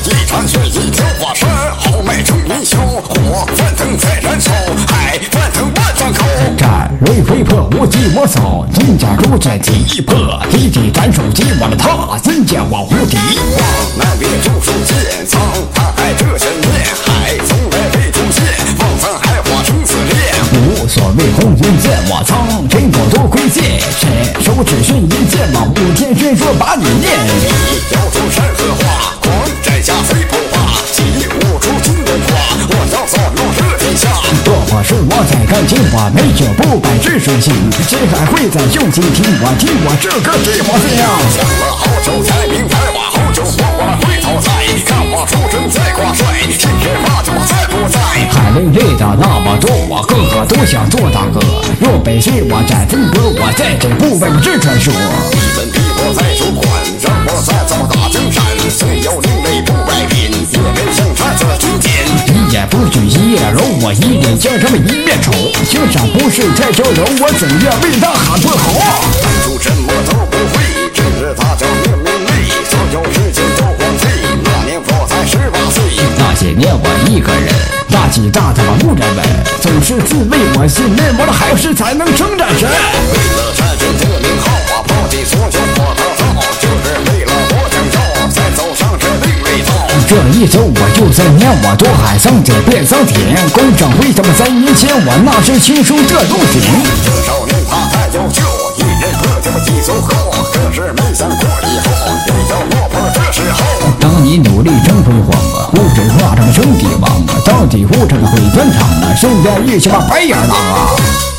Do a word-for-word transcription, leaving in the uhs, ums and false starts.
一场血一条化身，豪迈成英雄，火翻腾在燃烧，海翻腾万丈高。 战锐飞破无极我扫，金甲如在击破，一记斩首击我的他，金甲我无敌。 望南边救赎剑苍，他爱这神念，海从来未出现，望咱海化成死烈。 无所谓红云见我苍，天狗多亏借，伸手指迅银剑往五天宣说把你念。 一摇出山河画，狂摘下飞不化，起舞出金文化，我要扫描这天下。 若我是我在干净话，美酒不摆治水性，谁还会在用心听我听我这个计划这样。 想了好久才明白，我好久我我会讨债，看我出征再挂帅，今日骂我再不在。 海累累的那么多，我个个都想做大哥。若北是我展风格，我在这不为我这传说。 你们逼我在主管，让我再造大江山，虽有另类不外品，也没生产这军舰。 一言不许一夜容，我一脸将他们一面丑。欣赏不是太招容，我怎愿为他喊破喉？ 男主什么都不会，只是他叫命运累，所有事情都荒废。那年我才十八岁， 那些年我一个人，大起大他妈无人问，总是自卫我信念，我的海誓才能称战神。 为了战神的名号，我抛弃所有我的道，就是为了我想要再走上这另类道。 这一走我就三年，我多海桑这变桑田，工厂为什么三年前我那是轻松这路险？ 这少年他太优秀，一人喝这么一走后，可是没想过以后也要落魄的时候。 当你努力争辉煌啊，不止画成兄弟王啊，到底护着个毁砖厂啊，身边遇见了白眼狼啊。